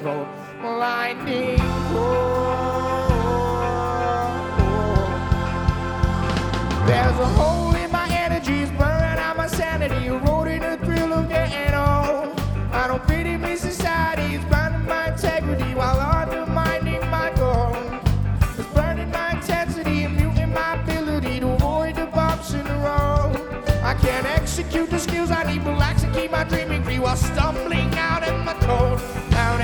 cold, blinding cold. There's a hole in my energies, burning out my sanity, eroding the thrill of getting old. I don't pity me, society is burning my integrity while undermining my goal. It's burning my intensity and muting my ability to avoid the bumps in the road. I can't execute the skills I need, relax and keep my dreaming free while stumbling